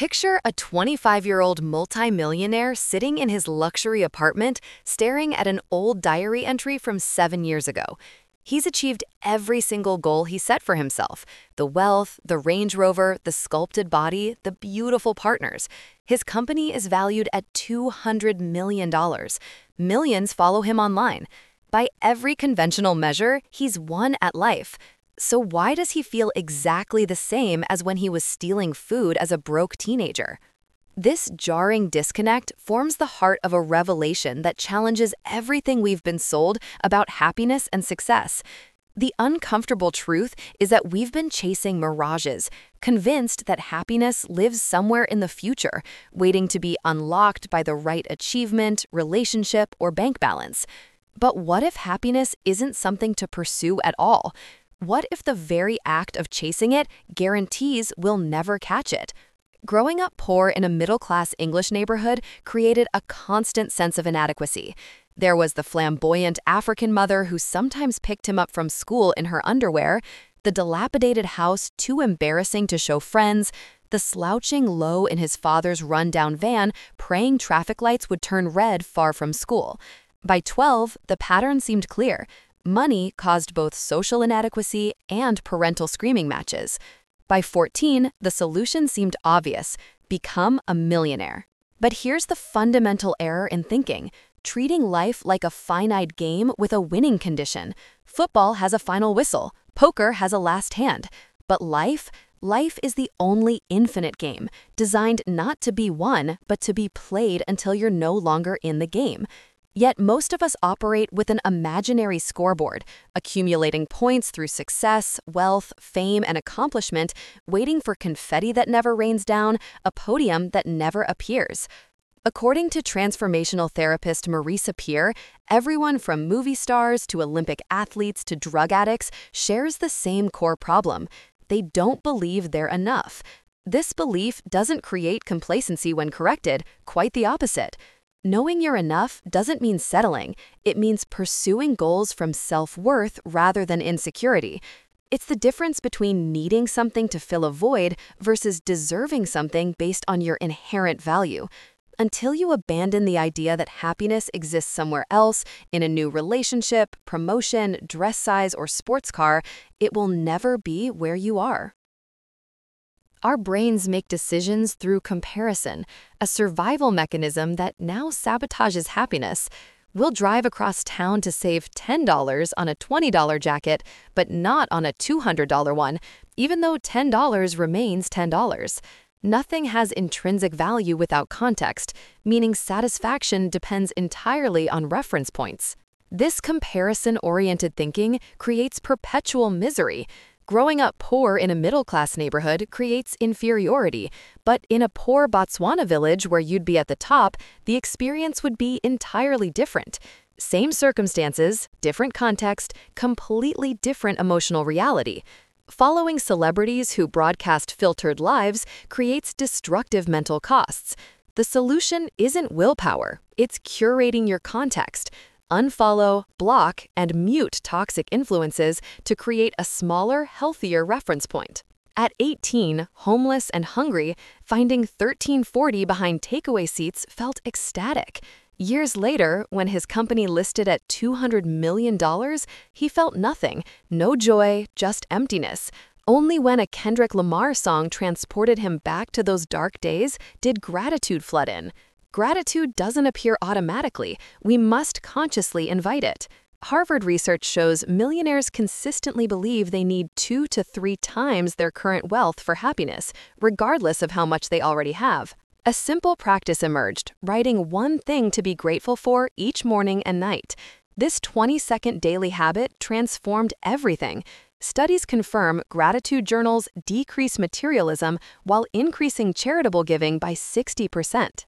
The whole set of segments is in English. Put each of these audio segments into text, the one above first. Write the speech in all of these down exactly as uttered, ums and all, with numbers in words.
Picture a twenty-five-year-old multimillionaire sitting in his luxury apartment, staring at an old diary entry from seven years ago. He's achieved every single goal he set for himself: the wealth, the Range Rover, the sculpted body, the beautiful partners. His company is valued at two hundred million dollars. Millions follow him online. By every conventional measure, he's won at life. So why does he feel exactly the same as when he was stealing food as a broke teenager? This jarring disconnect forms the heart of a revelation that challenges everything we've been sold about happiness and success. The uncomfortable truth is that we've been chasing mirages, convinced that happiness lives somewhere in the future, waiting to be unlocked by the right achievement, relationship, or bank balance. But what if happiness isn't something to pursue at all? What if the very act of chasing it guarantees we'll never catch it? Growing up poor in a middle-class English neighborhood created a constant sense of inadequacy. There was the flamboyant African mother who sometimes picked him up from school in her underwear, the dilapidated house too embarrassing to show friends, the slouching low in his father's run-down van praying traffic lights would turn red far from school. By twelve, the pattern seemed clear. Money caused both social inadequacy and parental screaming matches. By fourteen, the solution seemed obvious: become a millionaire. But here's the fundamental error in thinking: treating life like a finite game with a winning condition. Football has a final whistle, poker has a last hand. But life? Life is the only infinite game, designed not to be won, but to be played until you're no longer in the game. Yet most of us operate with an imaginary scoreboard, accumulating points through success, wealth, fame, and accomplishment, waiting for confetti that never rains down, a podium that never appears. According to transformational therapist Marisa Peer, everyone from movie stars to Olympic athletes to drug addicts shares the same core problem: they don't believe they're enough. This belief doesn't create complacency when corrected, quite the opposite. Knowing you're enough doesn't mean settling. It means pursuing goals from self-worth rather than insecurity. It's the difference between needing something to fill a void versus deserving something based on your inherent value. Until you abandon the idea that happiness exists somewhere else, in a new relationship, promotion, dress size, or sports car, it will never be where you are. Our brains make decisions through comparison, a survival mechanism that now sabotages happiness. We'll drive across town to save ten dollars on a twenty dollar jacket, but not on a two hundred dollar one, even though ten dollars remains ten dollars. Nothing has intrinsic value without context, meaning satisfaction depends entirely on reference points. This comparison-oriented thinking creates perpetual misery. Growing up poor in a middle-class neighborhood creates inferiority, but in a poor Botswana village where you'd be at the top, the experience would be entirely different. Same circumstances, different context, completely different emotional reality. Following celebrities who broadcast filtered lives creates destructive mental costs. The solution isn't willpower, it's curating your context. Unfollow, block, and mute toxic influences to create a smaller, healthier reference point. At eighteen, homeless and hungry, finding thirteen forty behind takeaway seats felt ecstatic. Years later, when his company listed at two hundred million dollars, he felt nothing, no joy, just emptiness. Only when a Kendrick Lamar song transported him back to those dark days did gratitude flood in. Gratitude doesn't appear automatically. We must consciously invite it. Harvard research shows millionaires consistently believe they need two to three times their current wealth for happiness, regardless of how much they already have. A simple practice emerged: writing one thing to be grateful for each morning and night. This twenty-second daily habit transformed everything. Studies confirm gratitude journals decrease materialism while increasing charitable giving by sixty percent.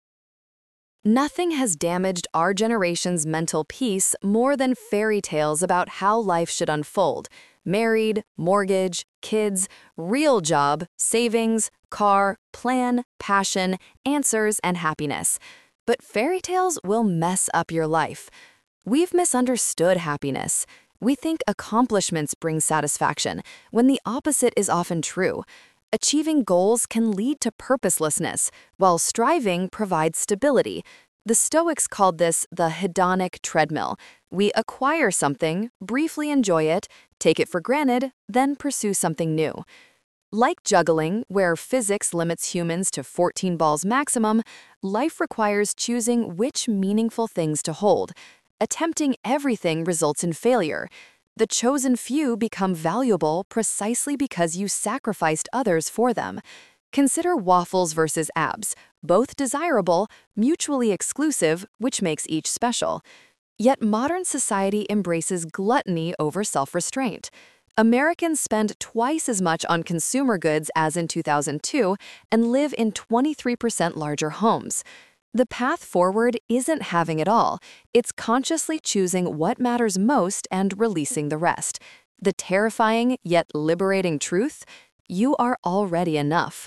Nothing has damaged our generation's mental peace more than fairy tales about how life should unfold. Married, mortgage, kids, real job, savings, car, plan, passion, answers, and happiness. But fairy tales will mess up your life. We've misunderstood happiness. We think accomplishments bring satisfaction, when the opposite is often true. Achieving goals can lead to purposelessness, while striving provides stability. The Stoics called this the hedonic treadmill. We acquire something, briefly enjoy it, take it for granted, then pursue something new. Like juggling, where physics limits humans to fourteen balls maximum, life requires choosing which meaningful things to hold. Attempting everything results in failure. The chosen few become valuable precisely because you sacrificed others for them. Consider waffles versus abs, both desirable, mutually exclusive, which makes each special. Yet modern society embraces gluttony over self-restraint. Americans spend twice as much on consumer goods as in two thousand two and live in twenty-three percent larger homes. The path forward isn't having it all. It's consciously choosing what matters most and releasing the rest. The terrifying yet liberating truth: you are already enough.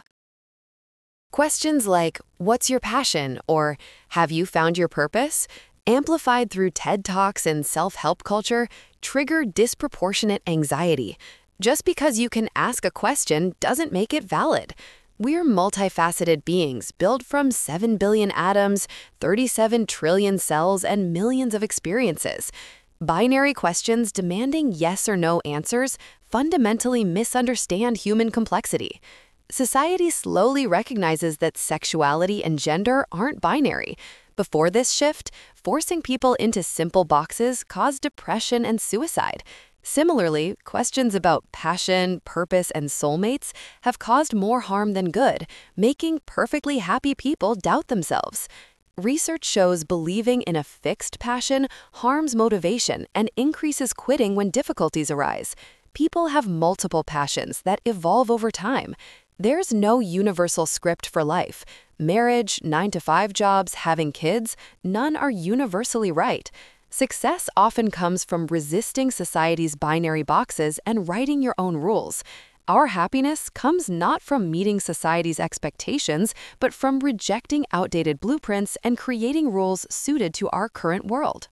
Questions like, "What's your passion?" or "Have you found your purpose?" amplified through TED Talks and self-help culture, trigger disproportionate anxiety. Just because you can ask a question doesn't make it valid. We're multifaceted beings built from seven billion atoms, thirty-seven trillion cells, and millions of experiences. Binary questions demanding yes or no answers fundamentally misunderstand human complexity. Society slowly recognizes that sexuality and gender aren't binary. Before this shift, forcing people into simple boxes caused depression and suicide. Similarly, questions about passion, purpose, and soulmates have caused more harm than good, making perfectly happy people doubt themselves. Research shows believing in a fixed passion harms motivation and increases quitting when difficulties arise. People have multiple passions that evolve over time. There's no universal script for life. Marriage, nine to five jobs, having kids, none are universally right. Success often comes from resisting society's binary boxes and writing your own rules. Our happiness comes not from meeting society's expectations, but from rejecting outdated blueprints and creating rules suited to our current world.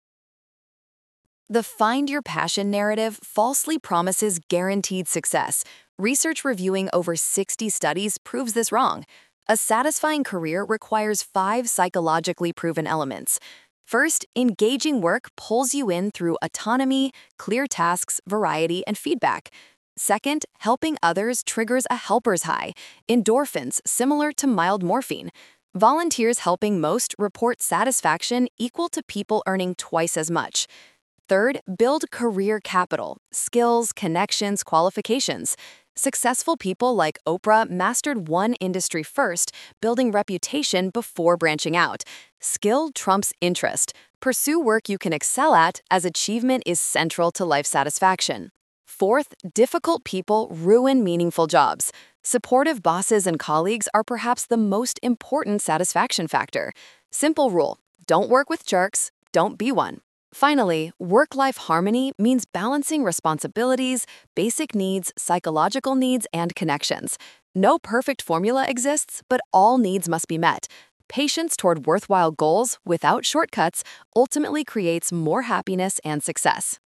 The Find Your Passion narrative falsely promises guaranteed success. Research reviewing over sixty studies proves this wrong. A satisfying career requires five psychologically proven elements. First, engaging work pulls you in through autonomy, clear tasks, variety, and feedback. Second, helping others triggers a helper's high, endorphins similar to mild morphine. Volunteers helping most report satisfaction equal to people earning twice as much. Third, build career capital, skills, connections, qualifications. Successful people like Oprah mastered one industry first, building reputation before branching out. Skill trumps interest. Pursue work you can excel at, as achievement is central to life satisfaction. Fourth, difficult people ruin meaningful jobs. Supportive bosses and colleagues are perhaps the most important satisfaction factor. Simple rule: don't work with jerks, don't be one. Finally, work-life harmony means balancing responsibilities, basic needs, psychological needs, and connections. No perfect formula exists, but all needs must be met. Patience toward worthwhile goals without shortcuts ultimately creates more happiness and success.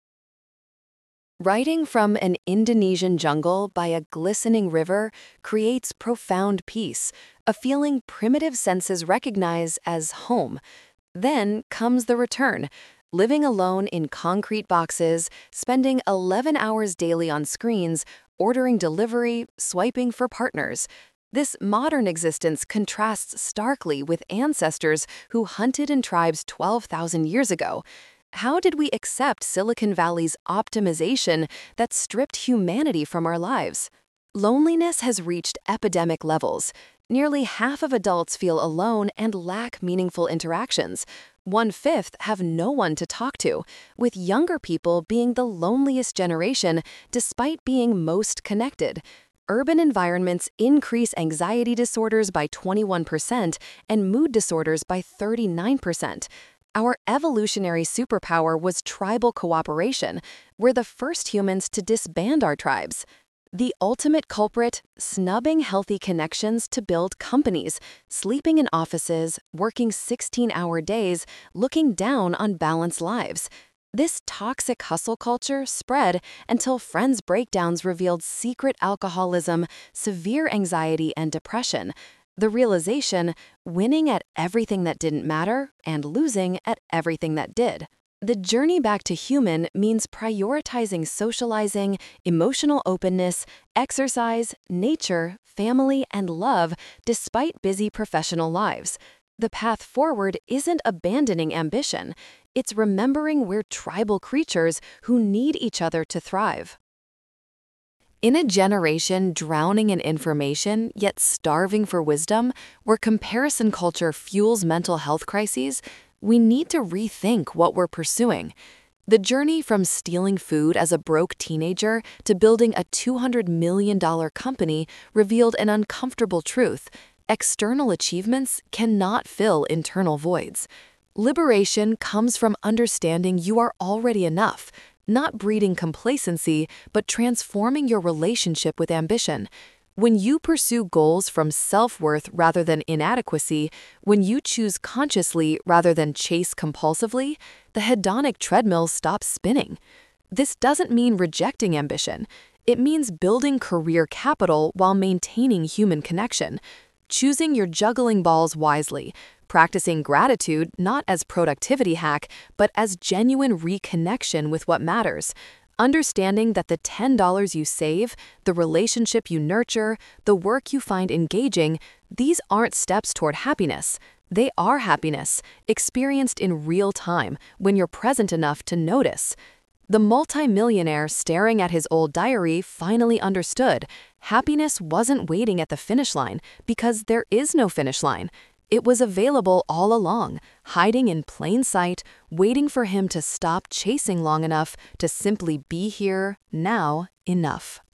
Writing from an Indonesian jungle by a glistening river creates profound peace, a feeling primitive senses recognize as home. Then comes the return. Living alone in concrete boxes, spending eleven hours daily on screens, ordering delivery, swiping for partners. This modern existence contrasts starkly with ancestors who hunted in tribes twelve thousand years ago. How did we accept Silicon Valley's optimization that stripped humanity from our lives? Loneliness has reached epidemic levels. Nearly half of adults feel alone and lack meaningful interactions. One-fifth have no one to talk to, with younger people being the loneliest generation despite being most connected. Urban environments increase anxiety disorders by twenty-one percent and mood disorders by thirty-nine percent. Our evolutionary superpower was tribal cooperation. We're the first humans to disband our tribes. The ultimate culprit: snubbing healthy connections to build companies, sleeping in offices, working sixteen-hour days, looking down on balanced lives. This toxic hustle culture spread until friends' breakdowns revealed secret alcoholism, severe anxiety, and depression. The realization, winning at everything that didn't matter and losing at everything that did. The journey back to human means prioritizing socializing, emotional openness, exercise, nature, family, and love despite busy professional lives. The path forward isn't abandoning ambition, it's remembering we're tribal creatures who need each other to thrive. In a generation drowning in information yet starving for wisdom, where comparison culture fuels mental health crises, we need to rethink what we're pursuing. The journey from stealing food as a broke teenager to building a two hundred million dollars company revealed an uncomfortable truth: external achievements cannot fill internal voids. Liberation comes from understanding you are already enough, not breeding complacency, but transforming your relationship with ambition. When you pursue goals from self-worth rather than inadequacy, when you choose consciously rather than chase compulsively, the hedonic treadmill stops spinning. This doesn't mean rejecting ambition. It means building career capital while maintaining human connection. Choosing your juggling balls wisely, practicing gratitude not as productivity hack, but as genuine reconnection with what matters. Understanding that the ten dollars you save, the relationship you nurture, the work you find engaging, these aren't steps toward happiness. They are happiness, experienced in real time when you're present enough to notice. The multimillionaire staring at his old diary finally understood happiness wasn't waiting at the finish line because there is no finish line. It was available all along, hiding in plain sight, waiting for him to stop chasing long enough to simply be here, now, enough.